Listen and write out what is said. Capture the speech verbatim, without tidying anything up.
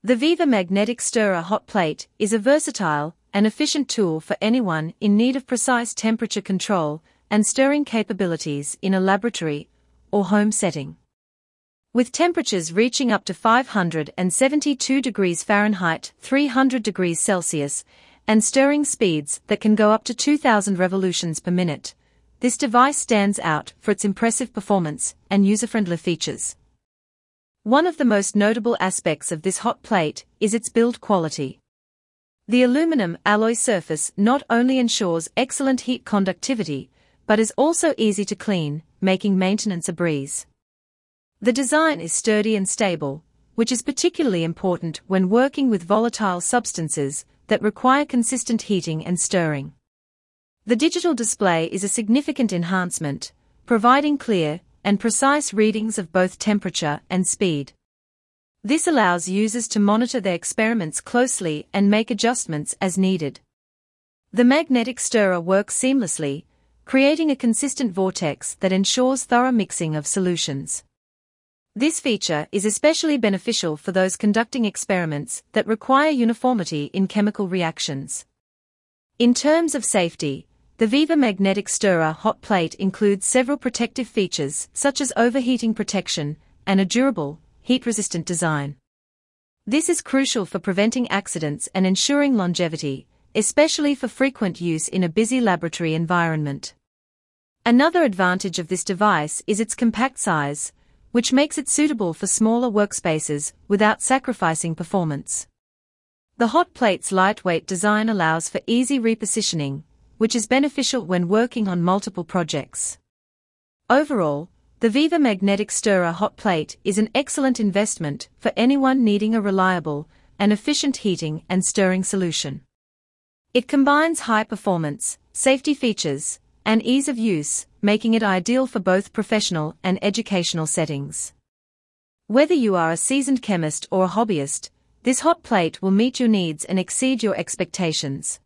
The Viva Magnetic Stirrer hot plate is a versatile and efficient tool for anyone in need of precise temperature control and stirring capabilities in a laboratory or home setting. With temperatures reaching up to five hundred seventy-two degrees Fahrenheit, three hundred degrees Celsius, and stirring speeds that can go up to two thousand revolutions per minute, this device stands out for its impressive performance and user-friendly features. One of the most notable aspects of this hot plate is its build quality. The aluminum alloy surface not only ensures excellent heat conductivity, but is also easy to clean, making maintenance a breeze. The design is sturdy and stable, which is particularly important when working with volatile substances that require consistent heating and stirring. The digital display is a significant enhancement, providing clear and precise readings of both temperature and speed. This allows users to monitor their experiments closely and make adjustments as needed. The magnetic stirrer works seamlessly, creating a consistent vortex that ensures thorough mixing of solutions. This feature is especially beneficial for those conducting experiments that require uniformity in chemical reactions. In terms of safety, the Viva Magnetic Stirrer hot plate includes several protective features such as overheating protection and a durable, heat-resistant design. This is crucial for preventing accidents and ensuring longevity, especially for frequent use in a busy laboratory environment. Another advantage of this device is its compact size, which makes it suitable for smaller workspaces without sacrificing performance. The hot plate's lightweight design allows for easy repositioning, which is beneficial when working on multiple projects. Overall, the Viva Magnetic Stirrer hot plate is an excellent investment for anyone needing a reliable and efficient heating and stirring solution. It combines high performance, safety features, and ease of use, making it ideal for both professional and educational settings. Whether you are a seasoned chemist or a hobbyist, this hot plate will meet your needs and exceed your expectations.